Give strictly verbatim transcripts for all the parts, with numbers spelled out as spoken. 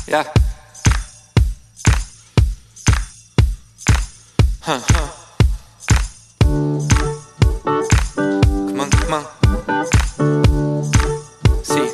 Yeah. Huh, huh. Come on, come on. See.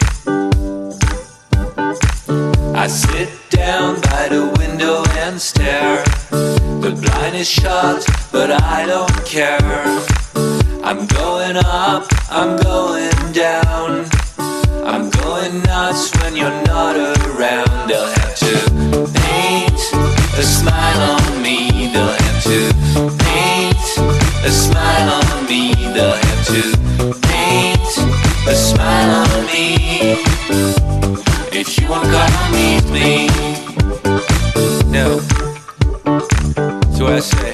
I sit down by the window and stare. The blind is shut, but I don't care. I'm going up, I'm going down. I'm going nuts when you're not around. They'll have to paint a smile on me. They'll have to paint a smile on me. They'll have to paint a smile on me. If you want to come meet me. No. So I say.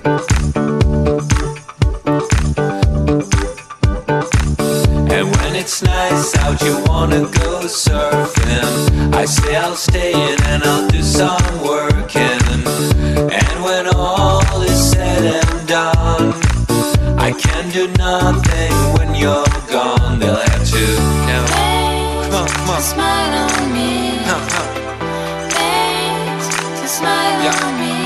And when it's nice out, you wanna go surfing. I say I'll stay in and I'll do some working. And when all is said and done, I can do nothing when you're gone. They'll have to now. Come on, come on. Smile on me. Huh, huh. Thanks to smile Yeah. on me.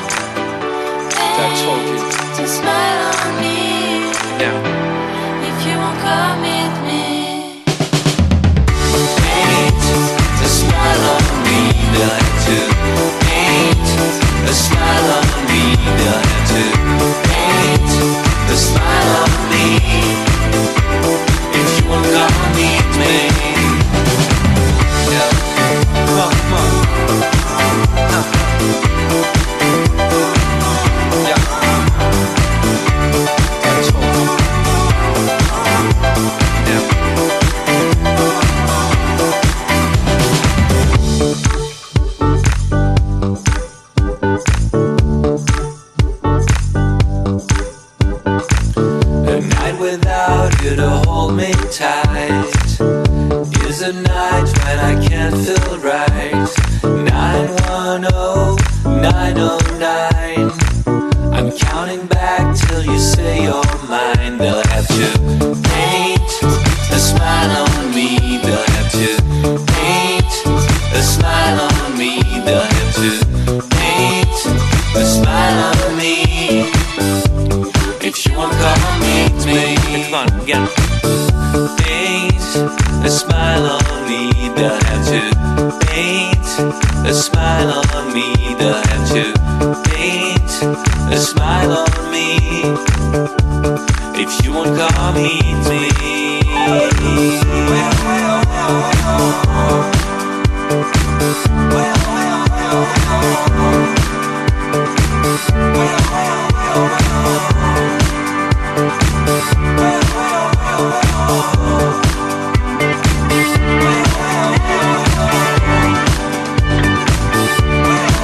I told you. To smile on me. Now. If you won't come with me. Paint a smile on me. They'll have to paint a smile on me. They'll have to paint a smile on me. If you won't come meet me. Yeah. Come on, come on. Huh. Yeah. I told you. Yeah. A night without you to hold me tight is a night when I can't feel right. nine one oh, nine oh nine. I'm counting back till you say you're mine. They'll have to paint a smile on me. They'll have to paint a smile on me. They'll have to paint a smile on me. If you want to come meet me. Come on, again. Paint a smile on me. They'll have to paint a smile on me. They'll have to paint a smile on me. If you want to come meet me. Well, well, well, well. Well, well, well, well. Well, well, well, well. Well,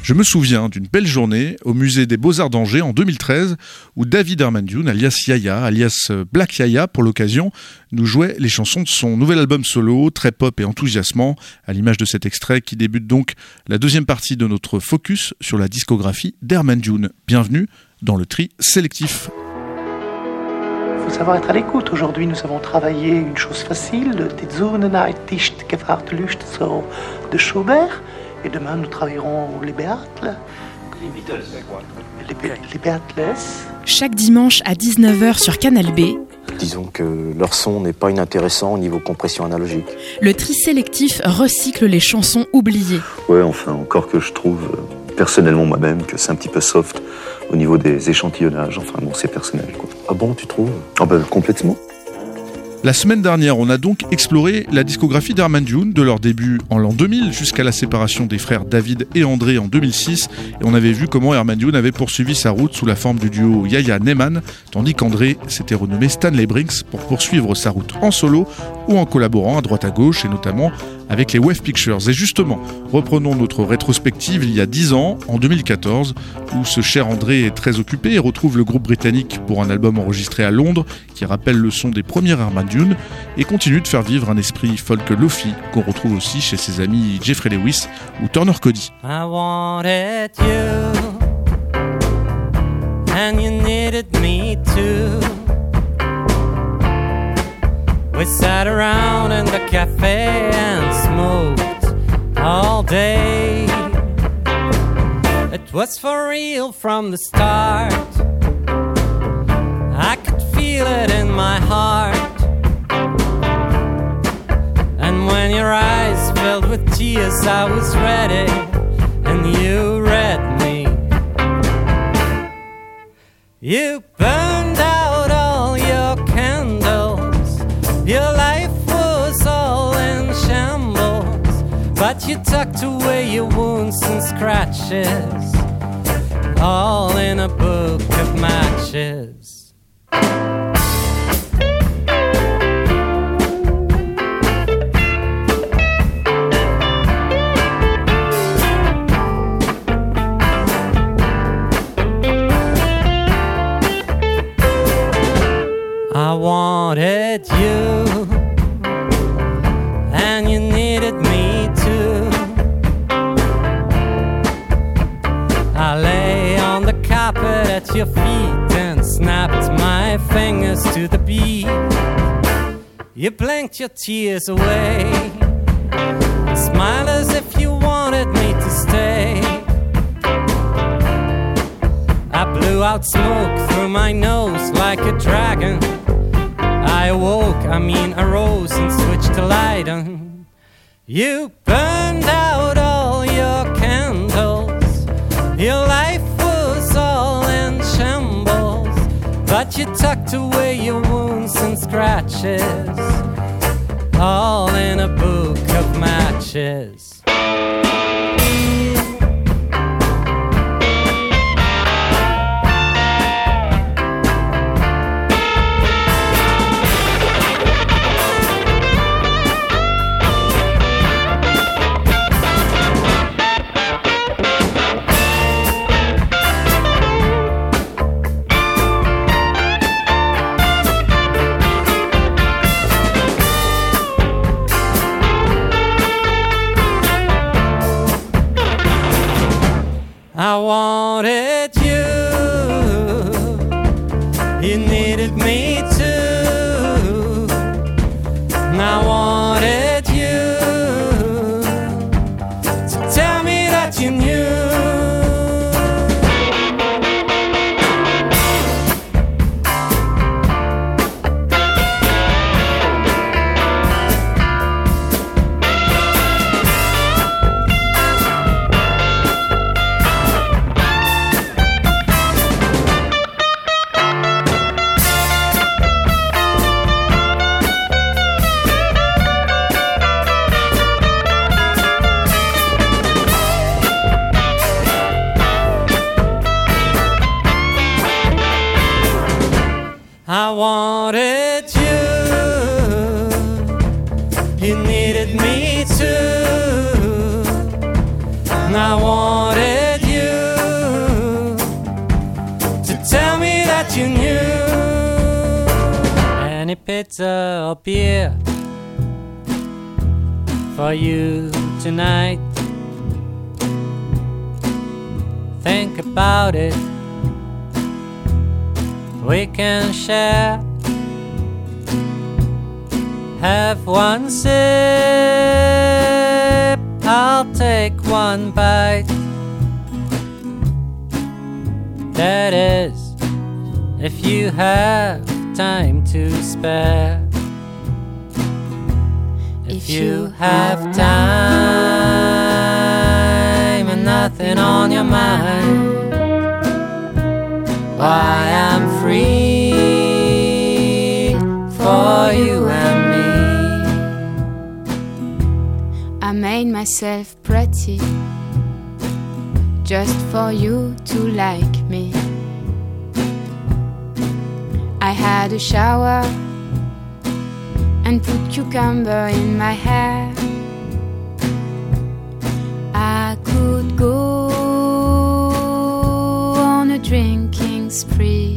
Je me souviens d'une belle journée au musée des Beaux-Arts d'Angers en deux mille treize où David Herman-Dune, alias Yaya, alias Black Yaya pour l'occasion, nous jouait les chansons de son nouvel album solo, très pop et enthousiasmant, à l'image de cet extrait qui débute donc la deuxième partie de notre focus sur la discographie d'Herman-Dune. Bienvenue dans le tri sélectif. Il faut savoir être à l'écoute. Aujourd'hui, nous avons travaillé une chose facile, Die Zunenheit ist gefragt Lust so de Schubert. Et demain, nous travaillerons les Beatles. Les Beatles. Les, Be- les Beatles. Chaque dimanche à dix-neuf heures sur Canal B. Disons que leur son n'est pas inintéressant au niveau compression analogique. Le tri sélectif recycle les chansons oubliées. Ouais, enfin, encore que je trouve, euh, personnellement moi-même, que c'est un petit peu soft au niveau des échantillonnages. Enfin bon, c'est personnel, quoi. Ah bon, tu trouves ? Ah ben, complètement. La semaine dernière, on a donc exploré la discographie d'Herman-Dune, de leur début en l'an deux mille jusqu'à la séparation des frères David et André en deux mille six, et on avait vu comment Herman-Dune avait poursuivi sa route sous la forme du duo Yaya-Neyman, tandis qu'André s'était renommé Stanley Brinks pour poursuivre sa route en solo ou en collaborant à droite à gauche, et notamment avec les Wave Pictures. Et justement, reprenons notre rétrospective il y a dix ans, en deux mille quatorze, où ce cher André est très occupé et retrouve le groupe britannique pour un album enregistré à Londres qui rappelle le son des premiers Herman-Dune et continue de faire vivre un esprit folk lofi qu'on retrouve aussi chez ses amis Jeffrey Lewis ou Turner Cody. I wanted you and you needed me too. We sat around in the cafe and smoked all day. It was for real from the start. I could feel it in my heart. And when your eyes filled with tears, I was ready, and you read me. You burned out all your candles. Your life was all in shambles, but you tucked away your wounds and scratches, all in a book of matches. I wanted you, and you needed me too. I lay on the carpet at your feet and snapped my fingers to the beat. You blinked your tears away, smiled as if you wanted me to stay. I blew out smoke through my nose like a dragon. I awoke, I mean arose and switched the light on. You burned out all your candles. Your life was all in shambles, but you tucked away your wounds and scratches, all in a book of matches. I wanted you, you needed me too. I wanted you to tell me that you knew. I wanted you, you needed me too. And I wanted pizza or beer for you tonight. Think about it, we can share. Have one sip, I'll take one bite. That is, if you have time to spare. If you have time and nothing on your mind, why I'm free for you and me. I made myself pretty just for you to like me. I had a shower and put cucumber in my hair. I could go on a drinking spree.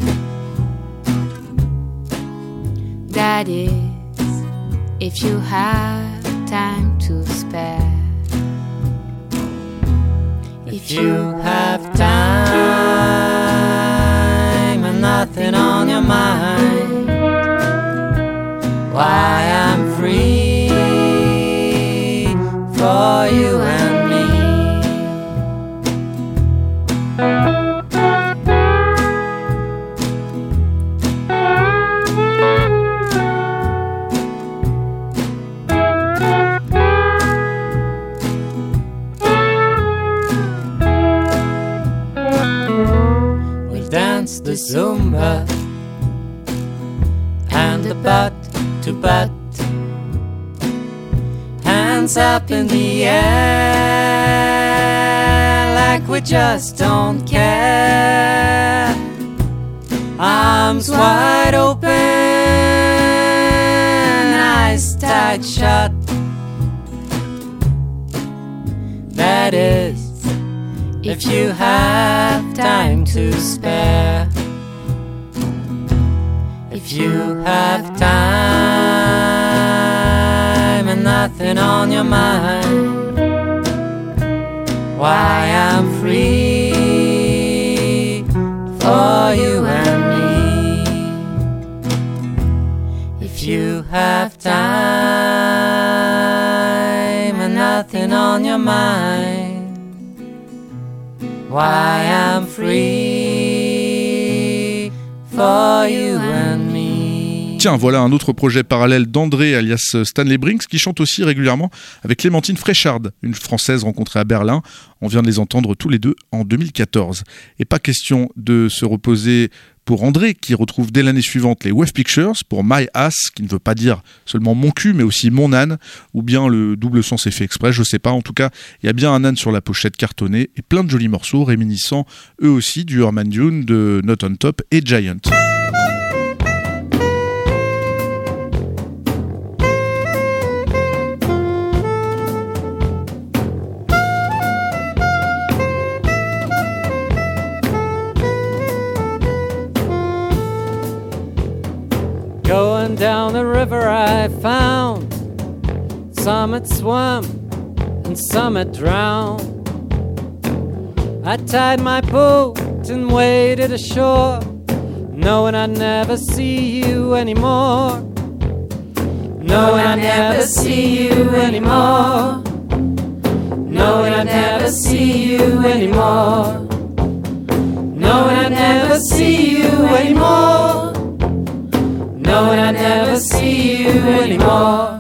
That is, if you have time to spare. If you have time and nothing on your mind, why I'm free for you and me. Dance the Zumba and the butt to butt, hands up in the air like we just don't care. Arms wide open, eyes tight shut. That is, if you have time to spare. If you have time and nothing on your mind, why I'm free for you and me. If you have time and nothing on your mind, why I'm free for you and me. Tiens, voilà un autre projet parallèle d'André alias Stanley Brinks qui chante aussi régulièrement avec Clémentine Fréchard, une Française rencontrée à Berlin. On vient de les entendre tous les deux en deux mille quatorze. Et pas question de se reposer pour André qui retrouve dès l'année suivante les Wave Pictures pour My Ass, qui ne veut pas dire seulement mon cul mais aussi mon âne, ou bien le double sens est fait exprès, je sais pas. En tout cas, il y a bien un âne sur la pochette cartonnée et plein de jolis morceaux réminiscents eux aussi du Herman Dune de Not On Top et Giant. Going down the river I found some had swum and some had drowned. I tied my boat and waded ashore, knowing I'd never see you anymore. Knowing I'd never see you anymore. Knowing I'd never see you anymore. Knowing I'd never see you anymore. Knowing I'd never see you anymore.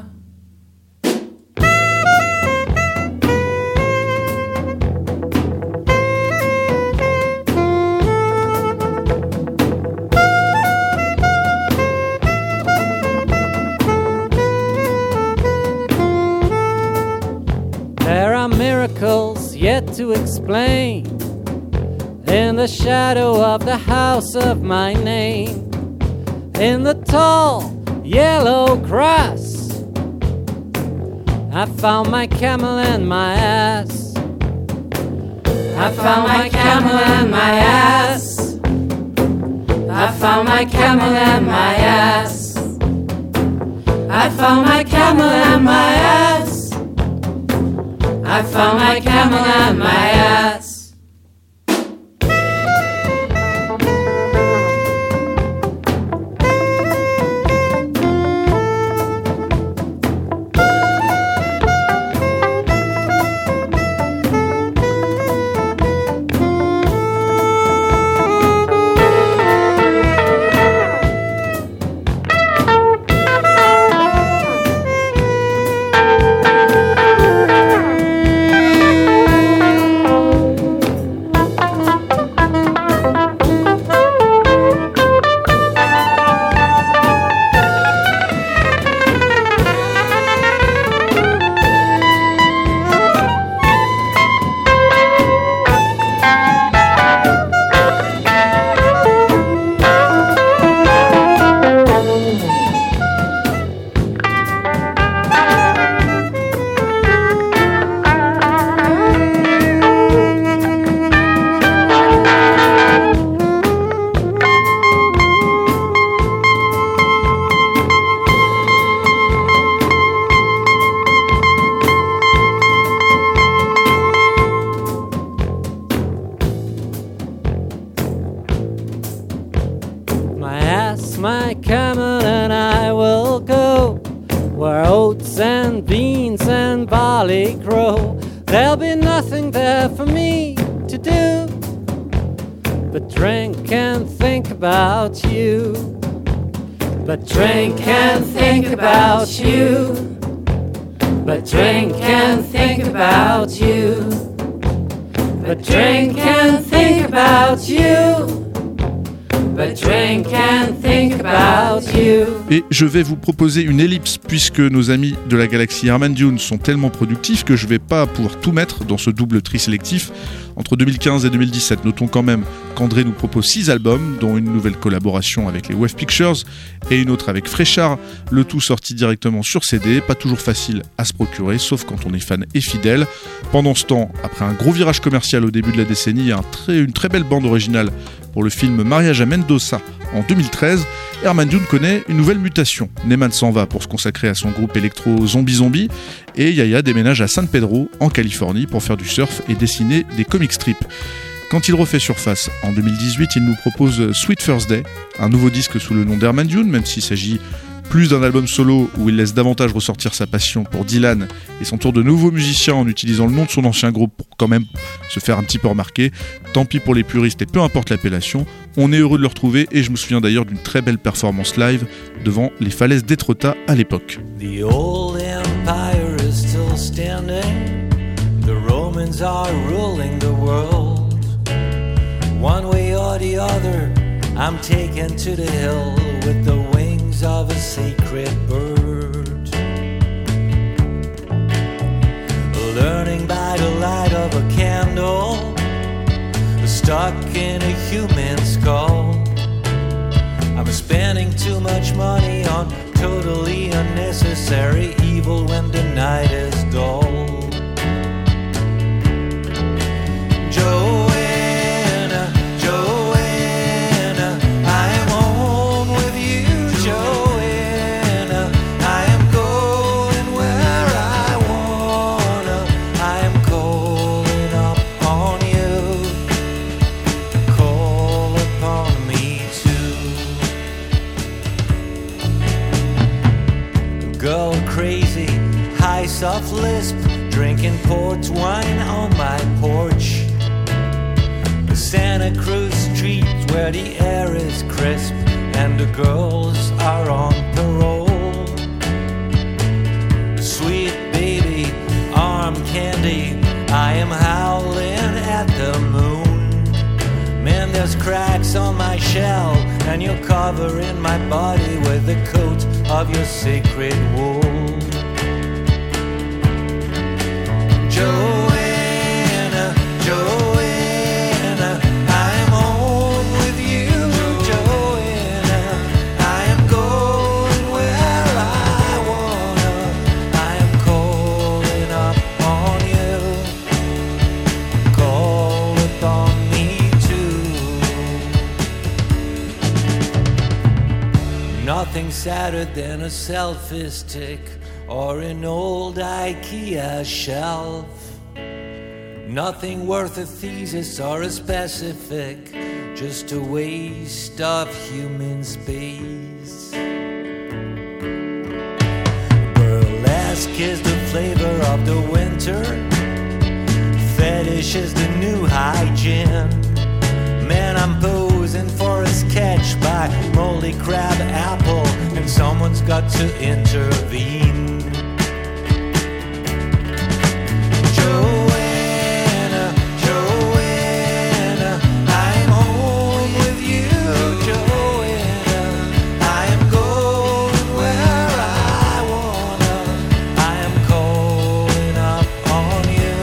There are miracles yet to explain in the shadow of the house of my name. In the tall yellow grass, I found my camel and my ass. I found my camel and my ass. I found my camel and my ass. I found my camel and my ass. I found my camel and my ass. My camel and I will go where oats and beans and barley grow. There'll be nothing there for me to do but drink and think about you. But drink and think about you. But drink and think about you. But drink and think about you. But drink and think about you. Et je vais vous proposer une ellipse puisque nos amis de la galaxie Herman Dune sont tellement productifs que je vais pas pouvoir tout mettre dans ce double tri sélectif entre deux mille quinze et deux mille dix-sept. Notons quand même qu'André nous propose six albums, dont une nouvelle collaboration avec les Wave Pictures et une autre avec Fréchard, le tout sorti directement sur C D, pas toujours facile à se procurer, sauf quand on est fan et fidèle. Pendant ce temps, après un gros virage commercial au début de la décennie, il y a un très, une très belle bande originale pour le film Mariage à Mendoza en deux mille treize, Herman Dune connaît une nouvelle mutation. Neyman s'en va pour se consacrer à son groupe électro Zombie Zombie et Yaya déménage à San Pedro, en Californie, pour faire du surf et dessiner des comic strips. Quand il refait surface en deux mille dix-huit, il nous propose Sweet First Day, un nouveau disque sous le nom d'Herman Dune, même s'il s'agit plus d'un album solo où il laisse davantage ressortir sa passion pour Dylan et son tour de nouveau musicien en utilisant le nom de son ancien groupe pour quand même se faire un petit peu remarquer. Tant pis pour les puristes et peu importe l'appellation, on est heureux de le retrouver et je me souviens d'ailleurs d'une très belle performance live devant les falaises d'Étretat à l'époque. The old empire is still standing. The Romans are ruling the world. One way or the other, I'm taken to the hill with the wings of a sacred bird. Learning by the light of a candle, stuck in a human skull. I'm spending too much money on totally unnecessary evil when the night is dull. Joanna, Joanna, I am home with you, Joanna. I am going where I wanna. I am calling up on you. Call upon me too. Girl crazy, high soft lisp, drinking port wine on my porch. Santa Cruz street where the air is crisp and the girls are on parole. Sweet baby, arm candy, I am howling at the moon. Man, there's cracks on my shell and you're covering my body with the coat of your sacred wool. Joanna, Joanna, I am home with you, Joanna. I am going where I wanna. I am calling up on you. Call upon me too. Nothing sadder than a selfie stick or an old IKEA shelf. Nothing worth a thesis or a specific, just a waste of human space. Burlesque is the flavor of the winter. Fetish is the new hygiene. Man, I'm posing for a sketch by Molly Crab Apple, and someone's got to intervene. Joanna, Joanna, I'm home with you, Joanna. I am going where I wanna. I am calling up on you.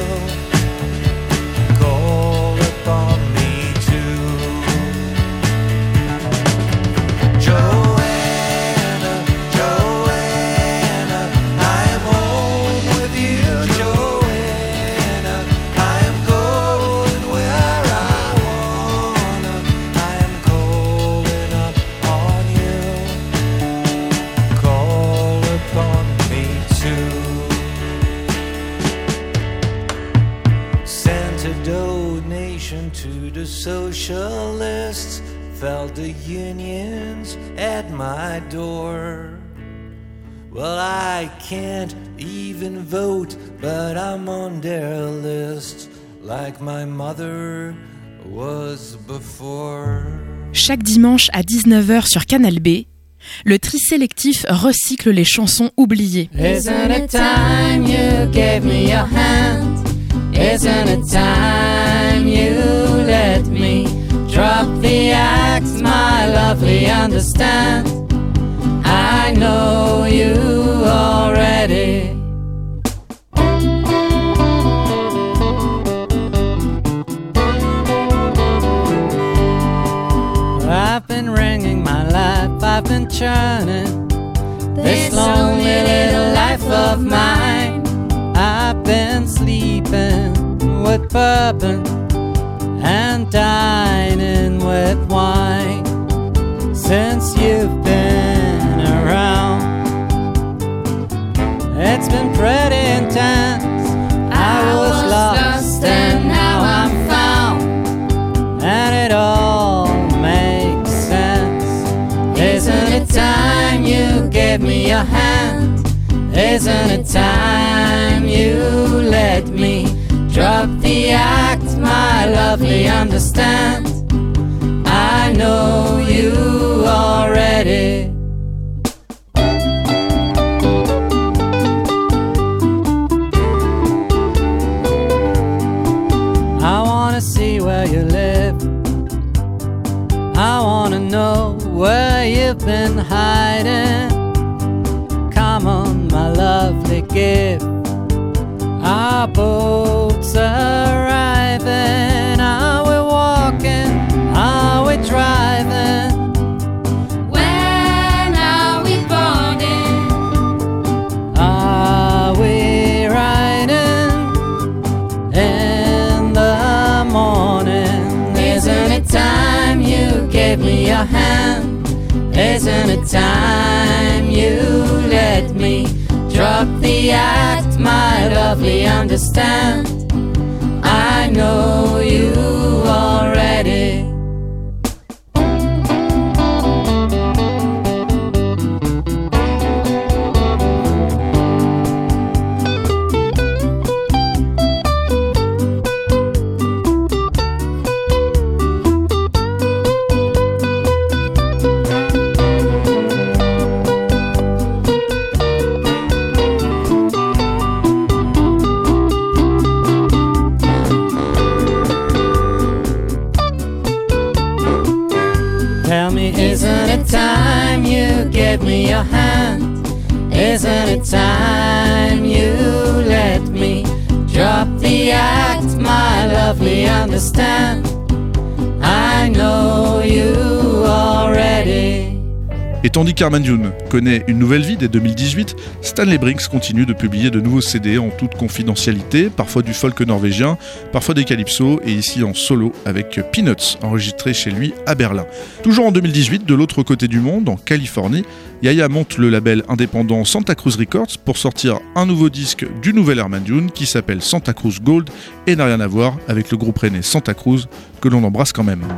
Call upon me too. Joanna, Joanna, I am home with you, Joanna. I am going where I wanna. I am calling up on you. Call upon me too. Sent a donation to the socialists. Felt the unions at my door. Well, I can't even vote, but I'm on their list, like my mother was before. Chaque dimanche à dix-neuf heures sur Canal B, le tri sélectif recycle les chansons oubliées. Isn't it time you gave me your hand? Isn't it time you let me drop the axe, my lovely, understand? I know you already. I've been ringing my life, I've been churning this lonely little life of mine. I've been sleeping with bourbon and dining with wine since you've been around. It's been pretty intense. I was lost and now I'm found, and it all makes sense. Isn't it time you gave me your hand? Isn't it time you let me drop the act, my lovely, understand? I know you already. I wanna see where you live. I wanna know where you've been hiding. Come on, my lovely gift. Our boat's arriving. Are we walking? Are we driving? When are we boarding? Are we riding in the morning? Isn't it time you gave me your hand? Isn't it time you let me drop the act, my lovely, understand? I know you already. Tell me, isn't it time you gave me your hand? Isn't it time you let me drop the act, my lovely, understand? I know you already. Et tandis qu'Herman Dune connaît une nouvelle vie dès deux mille dix-huit, Stanley Brinks continue de publier de nouveaux C D en toute confidentialité, parfois du folk norvégien, parfois des calypso, et ici en solo avec Peanuts, enregistré chez lui à Berlin. Toujours en deux mille dix-huit, de l'autre côté du monde, en Californie, Yaya monte le label indépendant Santa Cruz Records pour sortir un nouveau disque du nouvel Herman Dune qui s'appelle Santa Cruz Gold et n'a rien à voir avec le groupe rennais Santa Cruz que l'on embrasse quand même.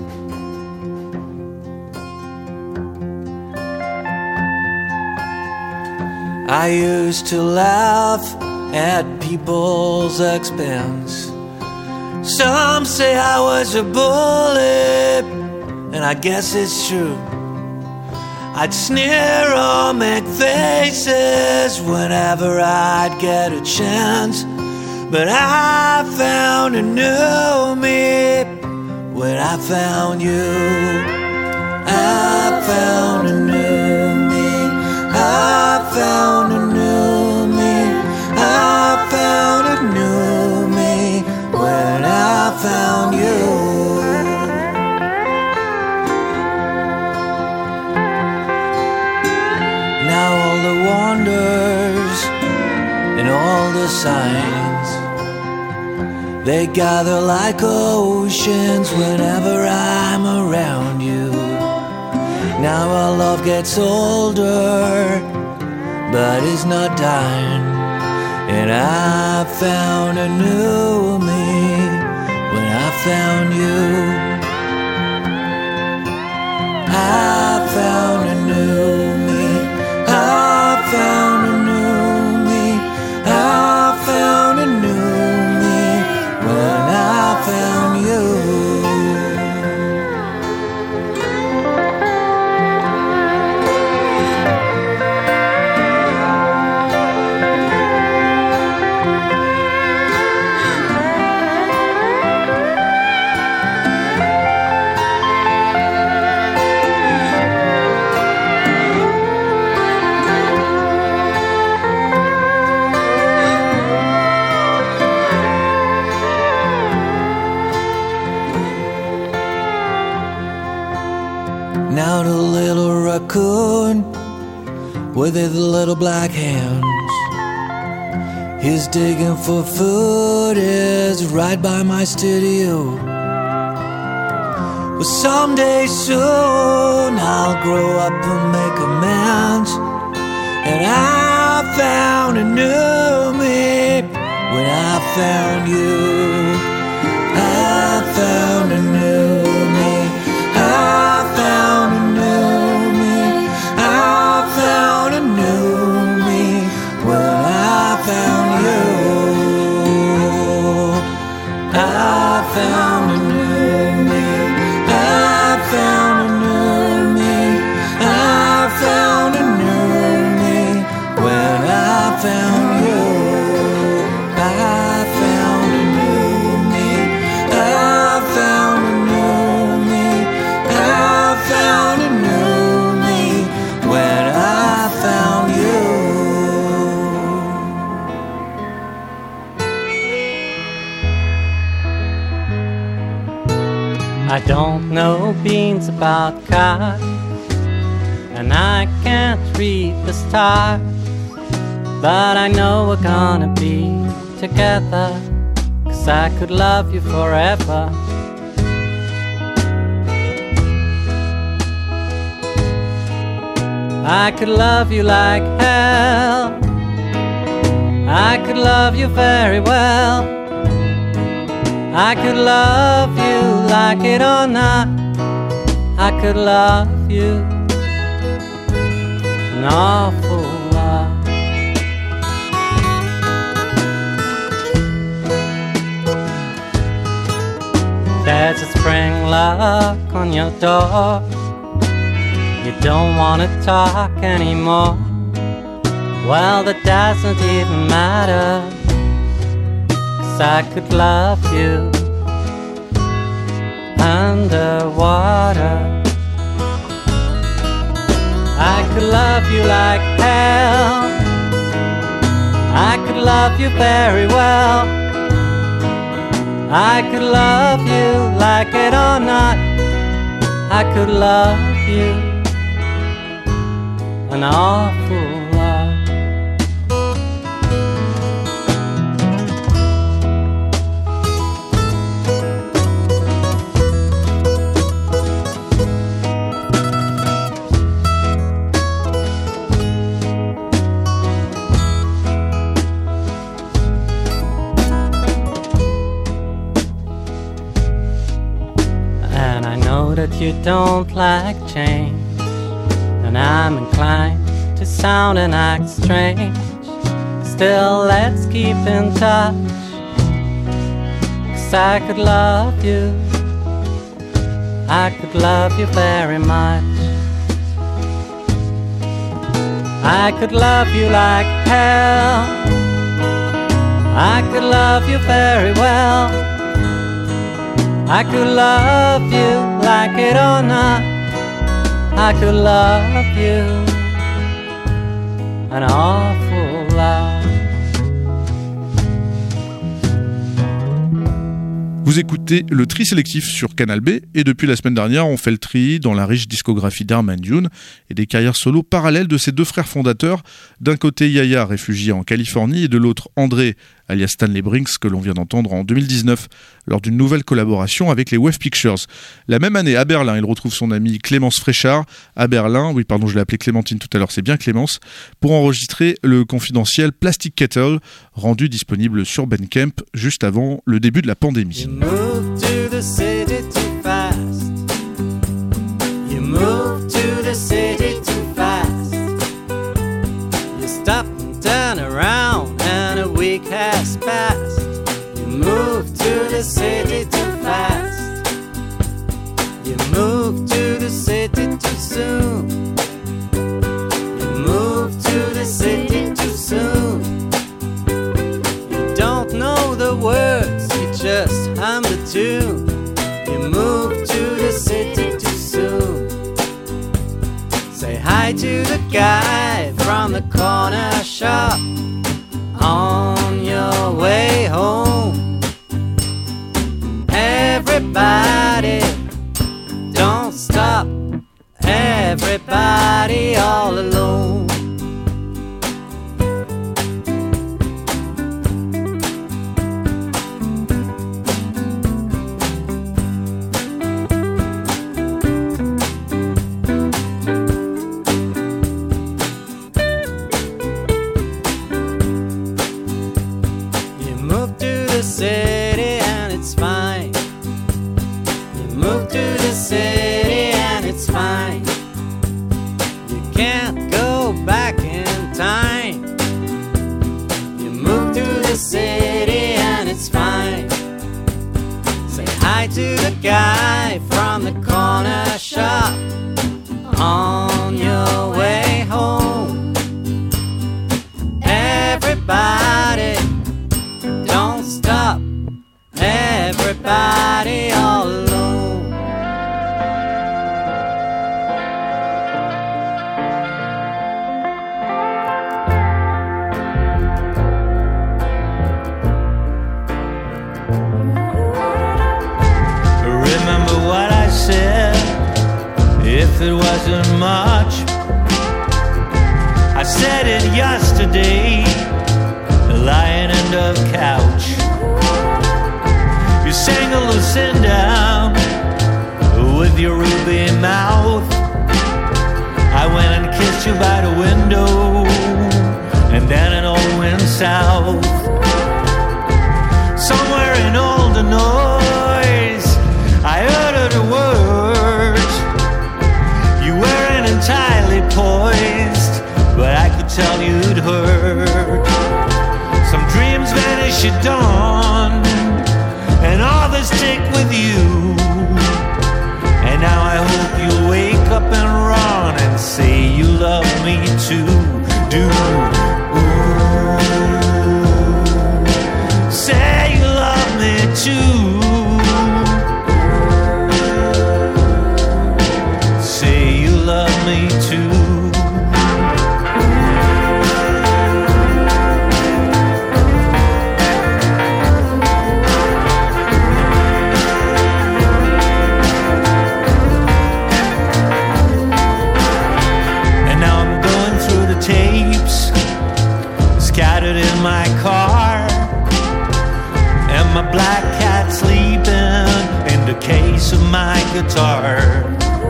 I used to laugh at people's expense. Some say I was a bully, and I guess it's true. I'd sneer or make faces whenever I'd get a chance. But I found a new me when I found you. I found a new me. I found a new me. I found a new me when I found you. Now all the wonders and all the signs, they gather like oceans whenever I'm around you. Now our love gets older, but it's not dying. And I found a new me when I found you. I found a new me. I found a new me. I found a new me when I found you. Now the little raccoon with his little black hands, he's digging for food, is right by my studio. Well, someday soon I'll grow up and make amends. And I found a new me when I found you. I found a new me. I found a new me. I found a new me when I found you. I found a new me. I found a new me. I found a new me when I found you. I found a new me. I found a new me. I found a new me when I found you. I don't know beans about cars, and I can't read the stars, but I know we're gonna be together, 'cause I could love you forever. I could love you like hell. I could love you very well. I could love you like it or not. I could love you an awful lot. There's a spring lock on your door. You don't wanna talk anymore. Well, that doesn't even matter, 'cause I could love you underwater. I could love you like hell. I could love you very well. I could love you like it or not. I could love you an awful lot. And I know that you don't like change, and I'm inclined to sound and act strange. Still, let's keep in touch, 'cause I could love you, I could love you very much. I could love you like hell, I could love you very well. I could love you like it or not, I could love you an awful lot. Vous écoutez le tri sélectif sur Canal B et depuis la semaine dernière, on fait le tri dans la riche discographie d'Herman Dune et des carrières solo parallèles de ses deux frères fondateurs. D'un côté, Yaya, réfugié en Californie, et de l'autre, André, alias Stanley Brinks, que l'on vient d'entendre en deux mille dix-neuf lors d'une nouvelle collaboration avec les Wave Pictures. La même année, à Berlin, il retrouve son amie Clémence Fréchard à Berlin, oui pardon, je l'ai appelée Clémentine tout à l'heure, c'est bien Clémence, pour enregistrer le confidentiel Plastic Kettle, rendu disponible sur Bandcamp juste avant le début de la pandémie. You moved to the city too fast. You moved to the city too fast. You stopped and turned around and a week has passed. You moved to the city too fast. You moved to the city too soon. You moved to the city too soon. You don't know the words, you just hum the tune. You moved to the city too soon. Say hi to the guy from the corner shop on your way home. Everybody, don't stop. Everybody all alone. City and it's fine. You moved to the city and it's fine. You can't go back in time. You moved to the city and it's fine. Say hi to the guy from the corner shop on your way home. Everybody, don't stop. Everybody all alone. Remember what I said, if it wasn't much. I said it yesterday, lying under the couch. You sang a Lucinda with your ruby mouth. I went and kissed you by the window, and then it all went south. Somewhere in all the noise, I uttered a word. You weren't entirely poised, but I could tell you'd heard. Some dreams vanish at dawn, and others stick with you. And now I hope you'll wake up and run and say you love me too. Do ooh, say you love me too. Say you love me too. my car, and my black cat sleeping in the case of my guitar.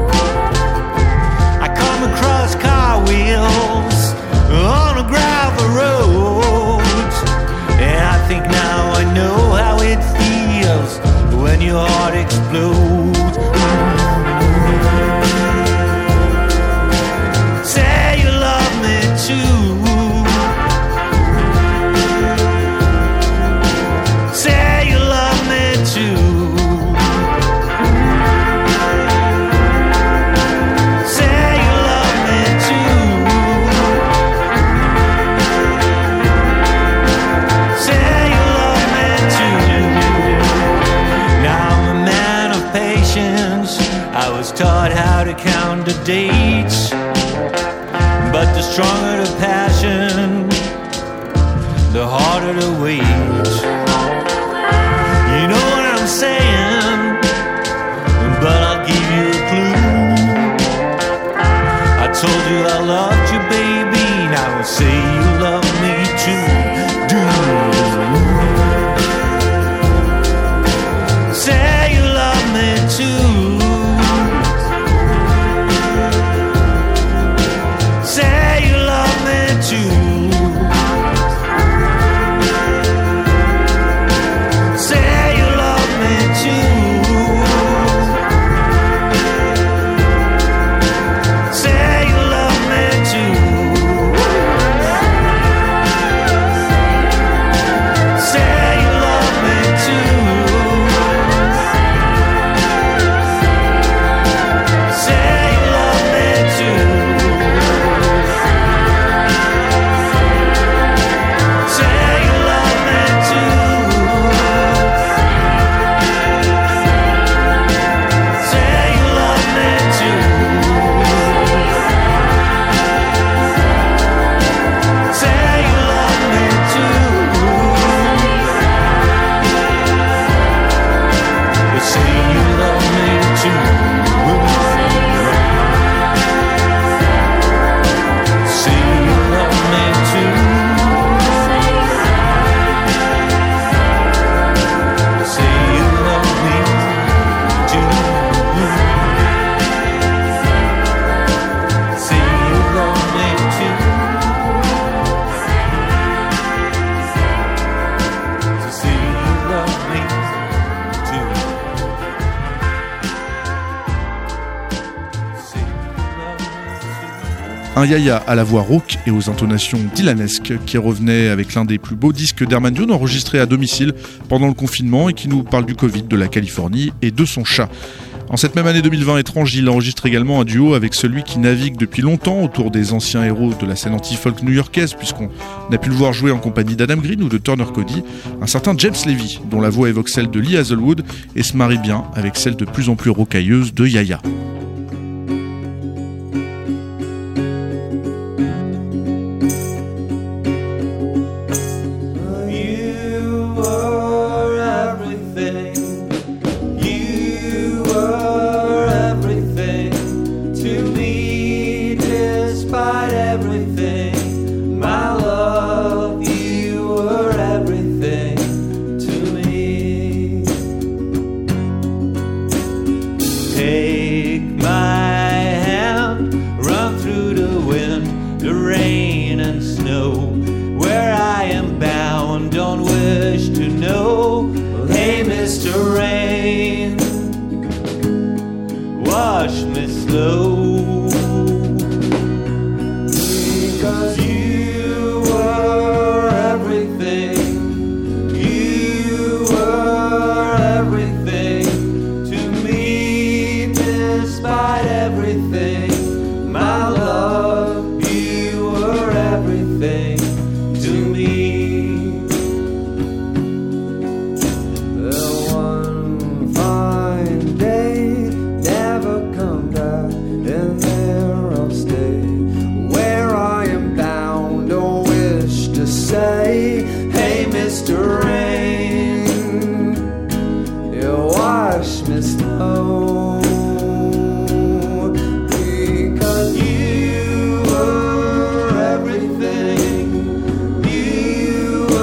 I come across car wheels on a gravel road, and I think now I know how it feels when your heart explodes. Say you love me too. Say you love me too. Say you love me too. Say you love me too. Now I'm a man of patience. I was taught how to count the dates. But the stronger the passion, the harder the wait. You know what I'm saying, but I'll give you a clue. I told you I loved you, baby, now say you love me too. Do. Say you love me too. Say you love me too. Say you love me too. Say you love me too. Say you love me too. Say you love me too. Un Yaya à la voix rauque et aux intonations dylanesques qui revenait avec l'un des plus beaux disques d'Herman Dune enregistrés à domicile pendant le confinement et qui nous parle du Covid, de la Californie et de son chat. En cette même année deux mille vingt étrange, il enregistre également un duo avec celui qui navigue depuis longtemps autour des anciens héros de la scène anti-folk new-yorkaise, puisqu'on a pu le voir jouer en compagnie d'Adam Green ou de Turner Cody, un certain James Levy, dont la voix évoque celle de Lee Hazelwood et se marie bien avec celle de plus en plus rocailleuse de Yaya. You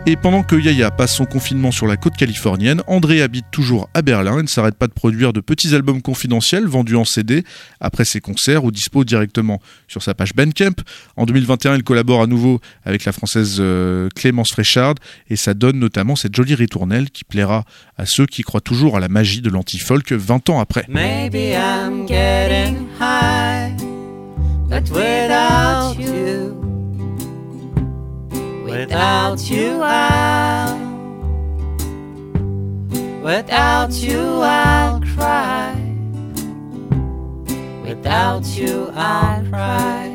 Et pendant que Yaya passe son confinement sur la côte californienne, André habite toujours à Berlin et ne s'arrête pas de produire de petits albums confidentiels vendus en C D après ses concerts ou dispo directement sur sa page Bandcamp. En deux mille vingt et un, il collabore à nouveau avec la française euh, Clémence Fréchard et ça donne notamment cette jolie ritournelle qui plaira à ceux qui croient toujours à la magie de l'anti-folk vingt ans après. Maybe I'm getting high, but without you, without you I'll, without you I'll cry, without you I'll cry.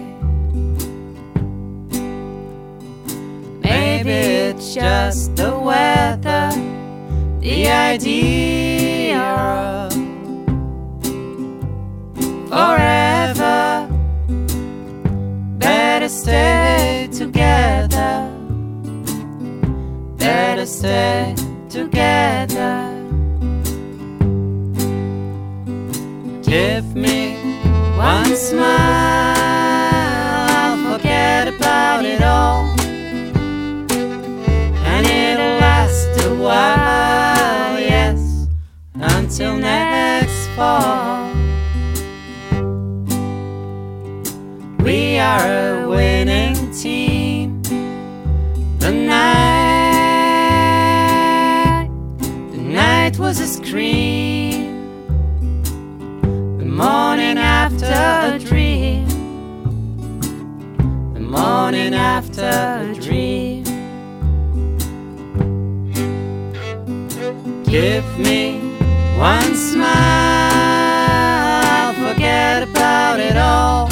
Maybe it's just the weather, the idea of forever, better stay together, better stay together. Give me one smile, I'll forget about it all, and it'll last a while, yes, until next fall. We are a winning team. The night, the night was a scream. The morning after a dream. The morning after a dream. Give me one smile, forget about it all,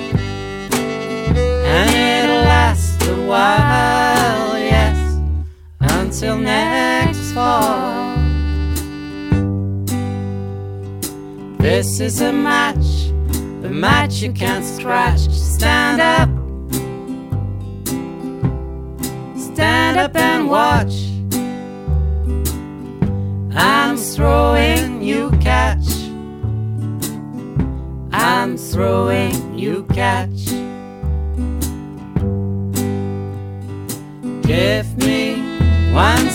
and it'll last a while, yes, until next fall. This is a match, a match you can't scratch. Stand up, stand up and watch. I'm throwing, you catch. I'm throwing, you catch. Give me one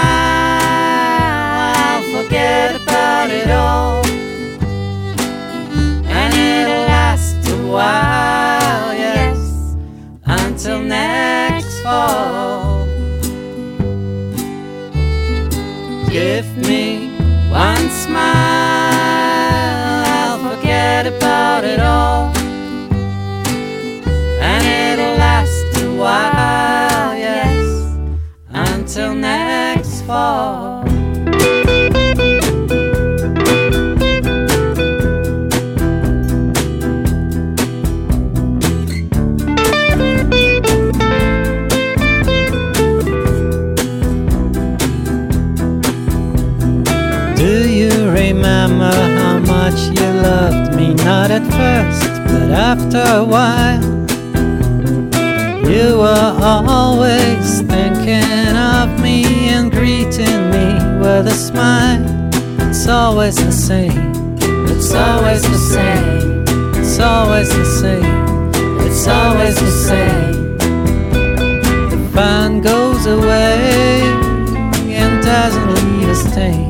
smile, forget about it all, and it'll last a while, yes, until next fall. Give me one smile, forget about it all, and it'll last a while, yes, until next fall. Do you remember how much you loved me? Not at first, but after a while. You were always thinking of me and greeting me with a smile. It's always the same. It's always the same. It's always the same. It's always the same. The fun goes away and doesn't leave a stain.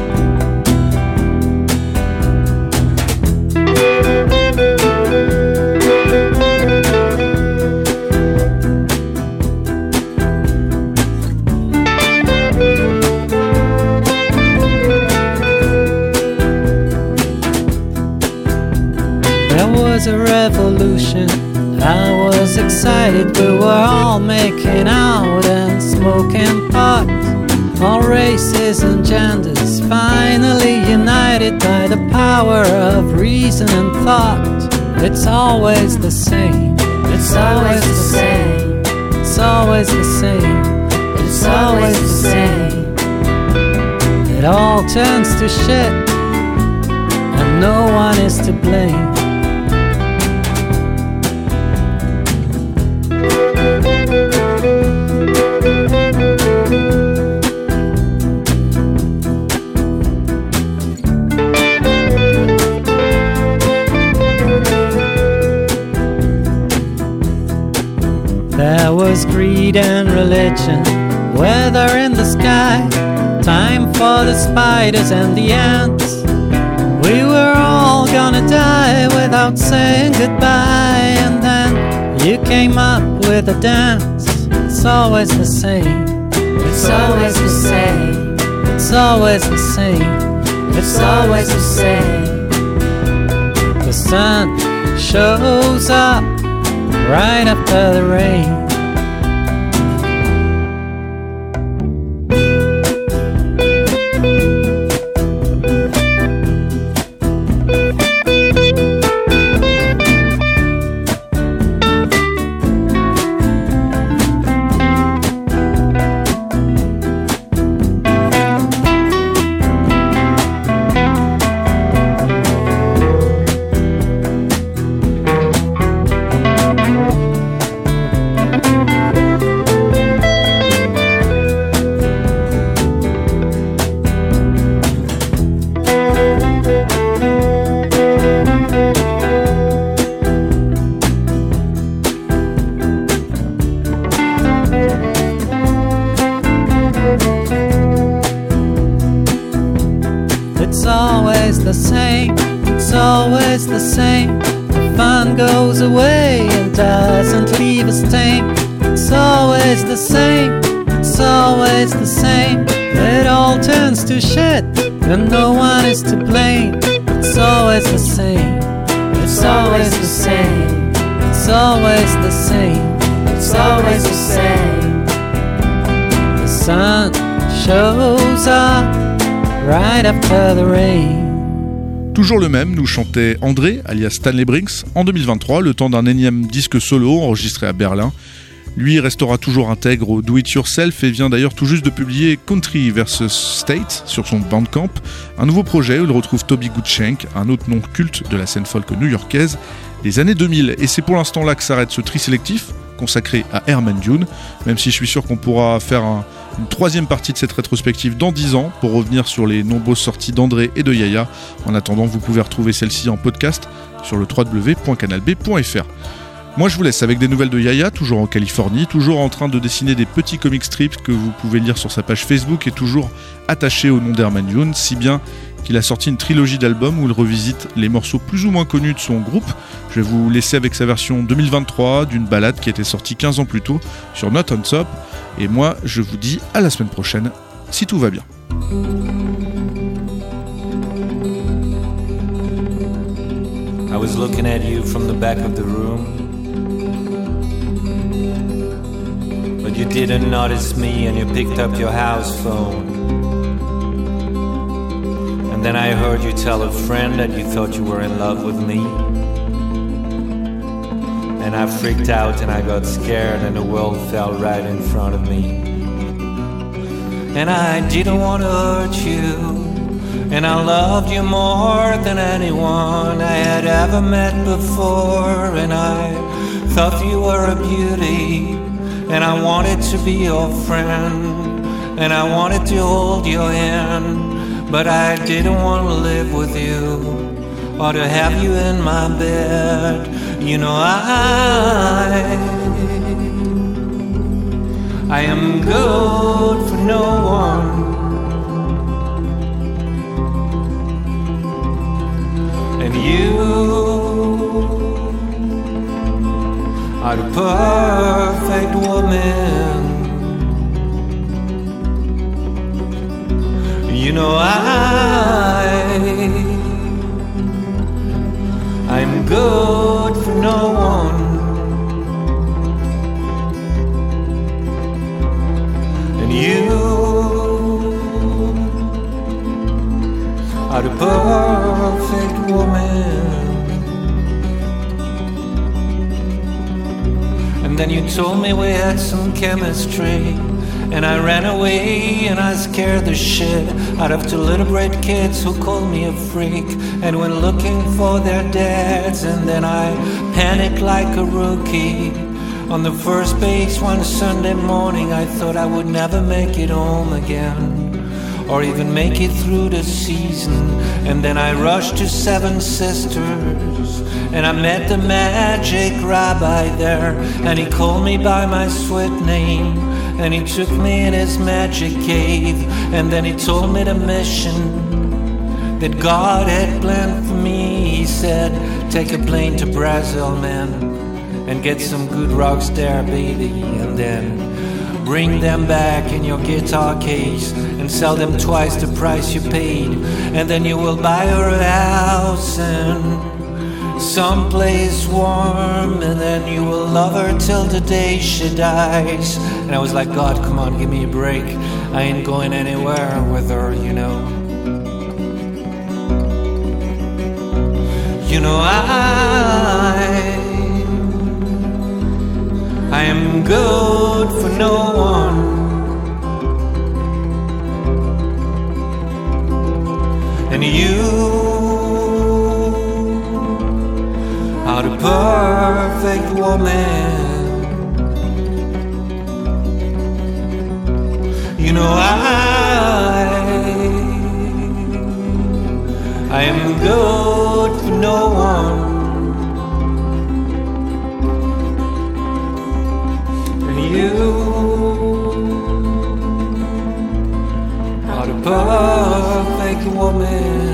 There was a revolution, I was excited, we were all making out and smoking pot. All races and genders finally united by the power of reason and thought. It's always the same. It's always the same. It's always the same. It's always the same. It all turns to shit, and no one is to blame. There was greed and religion, weather in the sky, time for the spiders and the ants. We were all gonna die without saying goodbye, and then you came up with a dance. It's always the same. It's always the same. It's always the same. It's always the same. The sun shows up right after the rain. It's always the same, it's always the same. The fun goes away and doesn't leave a stain. It's always the same, it's always the same. It all turns to shit and no one is to blame. It's always the same, it's always the same. It's always the same, It's always the same. the sun shows up right after the rain. Toujours le même, nous chantait André, alias Stanley Brinks, en deux mille vingt-trois, le temps d'un énième disque solo enregistré à Berlin. Lui restera toujours intègre au do-it-yourself et vient d'ailleurs tout juste de publier Country versus State sur son Bandcamp, un nouveau projet où il retrouve Toby Goodshank, un autre nom culte de la scène folk new-yorkaise des années deux mille. Et c'est pour l'instant là que s'arrête ce tri sélectif consacré à Herman Dune, même si je suis sûr qu'on pourra faire un, une troisième partie de cette rétrospective dans dix ans pour revenir sur les nombreuses sorties d'André et de Yaya. En attendant, vous pouvez retrouver celle-ci en podcast sur le w w w point canal b point f r. Moi je vous laisse avec des nouvelles de Yaya, toujours en Californie, toujours en train de dessiner des petits comic strips que vous pouvez lire sur sa page Facebook et toujours attaché au nom d'Herman Dune, si bien qu'il a sorti une trilogie d'albums où il revisite les morceaux plus ou moins connus de son groupe. Je vais vous laisser avec sa version deux mille vingt-trois d'une balade qui était sortie quinze ans plus tôt sur Not On Top. Et moi je vous dis à la semaine prochaine, si tout va bien. I was looking at you from the back of the room, but you didn't notice me and you picked up your house phone. And then I heard you tell a friend that you thought you were in love with me. And I freaked out and I got scared and the world fell right in front of me. And I didn't want to hurt you, and I loved you more than anyone I had ever met before. And I thought you were a beauty, and I wanted to be your friend, and I wanted to hold your hand. But I didn't want to live with you, or to have you in my bed. You know I I am good for no one, and you are the perfect woman. You know I I'm good for no one, and you are the perfect woman. And then you told me we had some chemistry, and I ran away and I scared the shit out of two little brat kids who called me a freak and went looking for their dads. And then I panicked like a rookie on the first base one Sunday morning. I thought I would never make it home again. or even make it through the season. And then I rushed to Seven Sisters, and I met the magic rabbi there, and he called me by my sweet name, and he took me in his magic cave, and then he told me the mission that God had planned for me. He said, take a plane to Brazil, man, and get some good rocks there, baby, and then bring them back in your guitar case and sell them twice the price you paid, and then you will buy her a house and someplace warm, and then you will love her till the day she dies. And I was like, God, come on, give me a break. I ain't going anywhere with her, you know. You know, I I am good for no one, and you are the perfect woman. You know, I I am good for no one. You are the perfect woman.